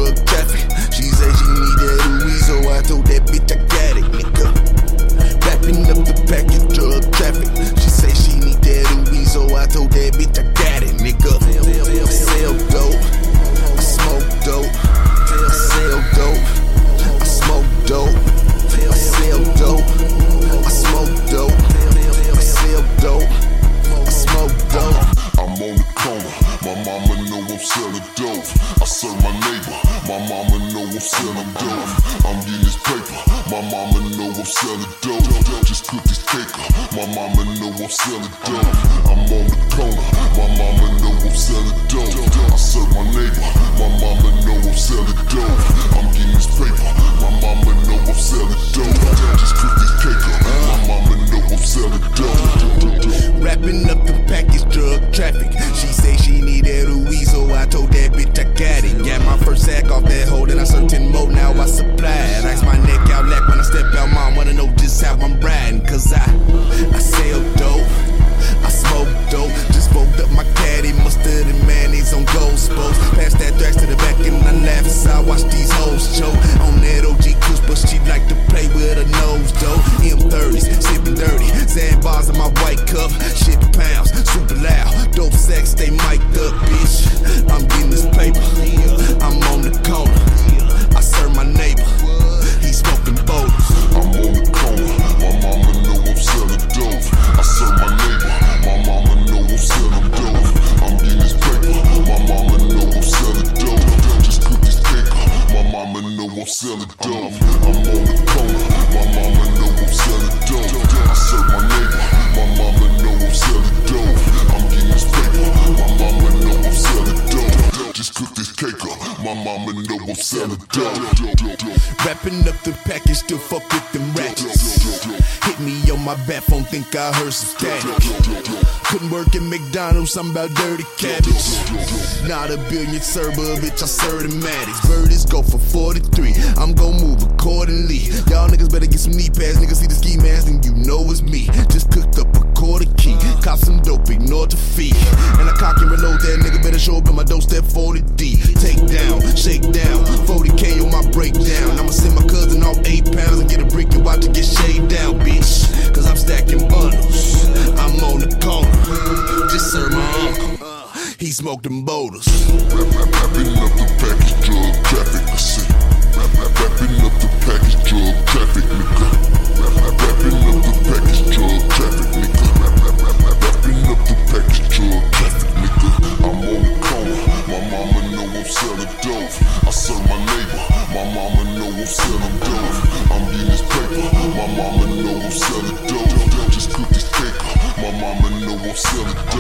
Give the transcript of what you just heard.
drug traffic. She say she need that Louis, so I told that bitch I got it, nigga. Wrapping up the package, drug traffic. She say she need that Louis, so I told that bitch I got it, nigga. I sell dope, I smoke dope, I sell dope, I smoke dope, I sell dope, I smoke dope, I sell dope, I smoke dope. I'm on the corner, my mama know I'm selling dope. I serve my neighbor, my mama know I'm selling dope. I'm getting this paper, my mama know I'm selling dope. Just cook this cake up, my mama know I'm selling dope. I'm on the corner, my mama know I'm selling dope. I serve my neighbor, my mama know I'm selling dope. I'm getting this paper, my mama know I'm selling dope. Just cook this cake up, my mama know I'm selling dope. Wrapping up the package, drug traffic. She say she need that Louis, so I told that bitch I got it. Got my first sack off that hoe, then I served 10 more, now I supply it. Ice my neck out lack when I step out, mom wanna know just how I'm riding. Cause I sell dope, I smoke dope. Just rolled up my caddy, mustard and mayonnaise on gold spokes. Pass that thrax to the back and I laugh as I watch these hoes choke. On that OG Kush, but she like to play with her nose though. M30s, sipping dirty, sandbars in my white cup. Shit pounds, super loud, dope sex, stay mic'd up, bitch. I'm getting this paper, I'm on the corner. I serve my neighbor, he smoking boulders. I'm on the corner, my mama know I'm selling dope. I serve my neighbor, my mama know I'm selling dope. I'm getting this paper, my mama know I'm selling dope. Just cook this cake up, my mama know I'm selling dope. I'm on the corner, my mama know I'm selling dope. I serve my neighbor, my mama know I'm selling dope. I'm getting this paper, my mama know I'm selling dope. Just cook this cake up, my mama know I'm selling dope. Wrapping up the package, still fuck with them ratchets. Hit me on my bat phone, think I heard some static. Couldn't work at McDonald's, I'm about dirty cabbage. Not a billion server, bitch, I serve the Maddox. Birdies go for 43, I'm gon' move accordingly. Y'all niggas better get some knee pads, niggas see the ski mask and you know it's me. Just cooked up a quarter key, cop some dope, ignore the fee. And I cock and reload that nigga, better show up at my doorstep 40D. Take down, shake down, 40K on my breakdown. I'ma send my cousin off 8 pounds and get a brick and watch it get shaved down, bitch. Cause I'm stacking bundles, I'm on the corner. Just serve my uncle, he smoked them boulders. Wrapping up the package, drug traffic, I say. Wrapping up the package, drug traffic, nigga. Wrapping up the package, drug traffic, nigga. Wrapping up the package, drug traffic, nigga. I'm on the corner, my mama know I'm selling dope. I serve my neighbor, my mama know I'm selling dope. I'm getting this paper, my mama know I'm selling dope. Just cook this cake up, my mama know I'm selling dope.